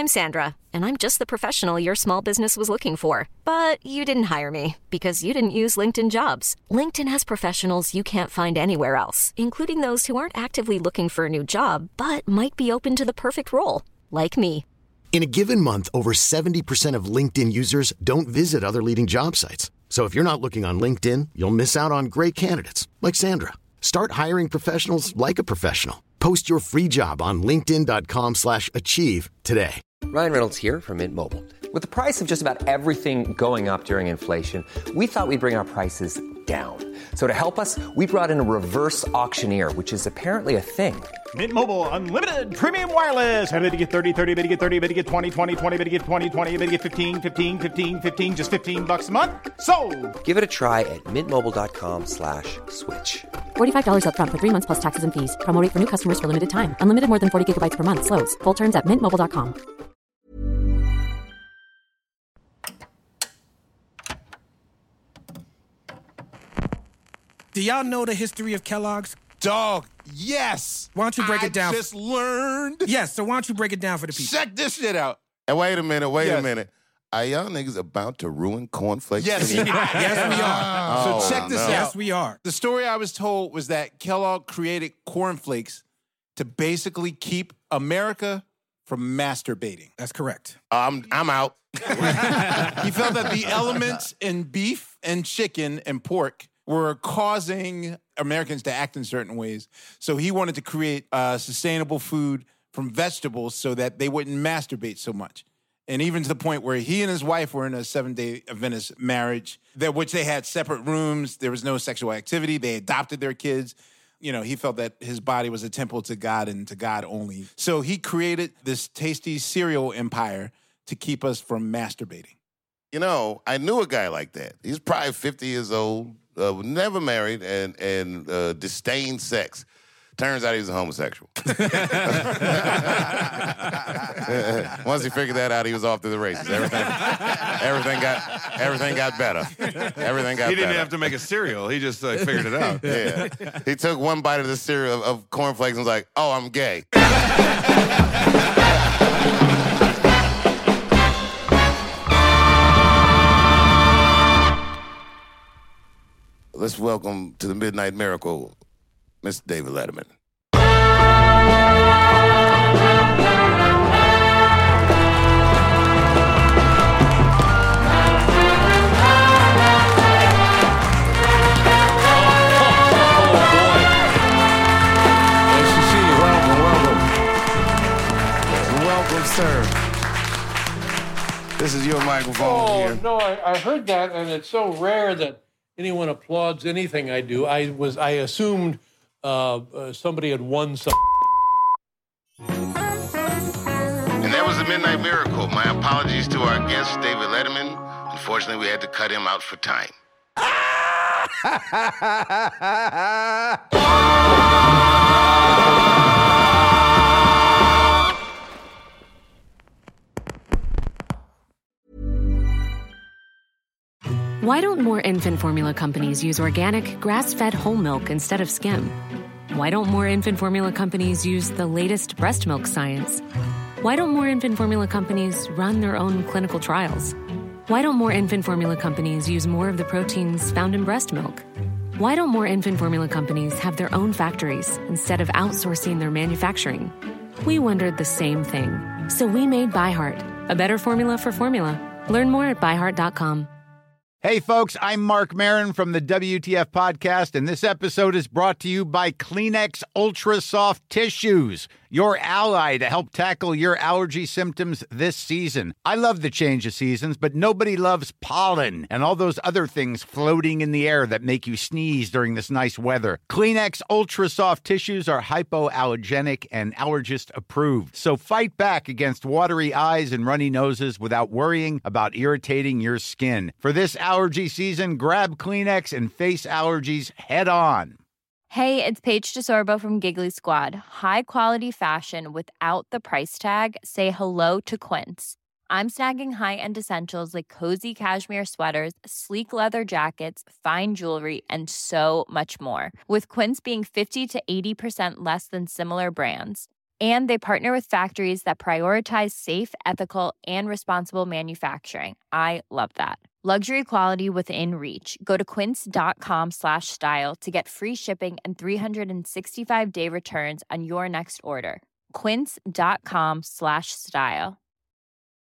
I'm Sandra, and I'm just the professional your small business was looking for. But you didn't hire me because you didn't use LinkedIn Jobs. LinkedIn has professionals you can't find anywhere else, including those who aren't actively looking for a new job, but might be open to the perfect role, like me. In a given month, over 70% of LinkedIn users don't visit other leading job sites. So if you're not looking on LinkedIn, you'll miss out on great candidates like Sandra. Start hiring professionals like a professional. Post your free job on linkedin.com/achieve today. Ryan Reynolds here from Mint Mobile. With the price of just about everything going up during inflation, we thought we'd bring our prices down. So to help us, we brought in a reverse auctioneer, which is apparently a thing. Mint Mobile Unlimited Premium Wireless. How to get 30, 30, bit to get 30, bit to get 20, 20, 20, bit to get 20, 20, bit to get 15, 15, 15, 15, just $15 a month? Sold! Give it a try at mintmobile.com/switch. $45 up front for 3 months plus taxes and fees. Promo rate for new customers for limited time. Unlimited more than 40 gigabytes per month. Slows full terms at mintmobile.com. Do y'all know the history of Kellogg's? Dog, yes. Why don't you break it down? I just learned. Yes, so why don't you break it down for the people? Check this shit out. And wait a minute. Are y'all niggas about to ruin cornflakes? Yes, Yes, we are. So check this out. Yes, we are. The story I was told was that Kellogg created cornflakes to basically keep America from masturbating. That's correct. I'm out. He felt that the elements in beef and chicken and pork were causing Americans to act in certain ways. So he wanted to create sustainable food from vegetables so that they wouldn't masturbate so much. And even to the point where he and his wife were in a Seventh-day Adventist marriage, which they had separate rooms. There was no sexual activity. They adopted their kids. You know, he felt that his body was a temple to God and to God only. So he created this tasty cereal empire to keep us from masturbating. You know, I knew a guy like that. He's probably 50 years old, never married, and disdained sex. Turns out he was a homosexual. Once he figured that out, he was off to the races. Everything got better. He didn't have to make a cereal. He just figured it out. Yeah. He took one bite of the cereal of cornflakes and was like, oh, I'm gay. Let's welcome to the Midnight Miracle, Mr. David Letterman. Welcome, sir. This is your microphone here. No, I heard that, and it's so rare that anyone applauds anything I do. I assumed somebody had won some. And that was the Midnight Miracle. My apologies to our guest, David Letterman. Unfortunately, we had to cut him out for time. Why don't more infant formula companies use organic, grass-fed whole milk instead of skim? Why don't more infant formula companies use the latest breast milk science? Why don't more infant formula companies run their own clinical trials? Why don't more infant formula companies use more of the proteins found in breast milk? Why don't more infant formula companies have their own factories instead of outsourcing their manufacturing? We wondered the same thing. So we made ByHeart, a better formula for formula. Learn more at byheart.com. Hey, folks, I'm Mark Maron from the WTF Podcast, and this episode is brought to you by Kleenex Ultra Soft Tissues, your ally to help tackle your allergy symptoms this season. I love the change of seasons, but nobody loves pollen and all those other things floating in the air that make you sneeze during this nice weather. Kleenex Ultra Soft Tissues are hypoallergenic and allergist approved, so fight back against watery eyes and runny noses without worrying about irritating your skin. For this allergy season, grab Kleenex and face allergies head on. Hey, it's Paige DeSorbo from Giggly Squad. High quality fashion without the price tag. Say hello to Quince. I'm snagging high-end essentials like cozy cashmere sweaters, sleek leather jackets, fine jewelry, and so much more. With Quince being 50 to 80% less than similar brands. And they partner with factories that prioritize safe, ethical, and responsible manufacturing. I love that. Luxury quality within reach. Go to quince.com/style to get free shipping and 365-day returns on your next order. Quince.com/style.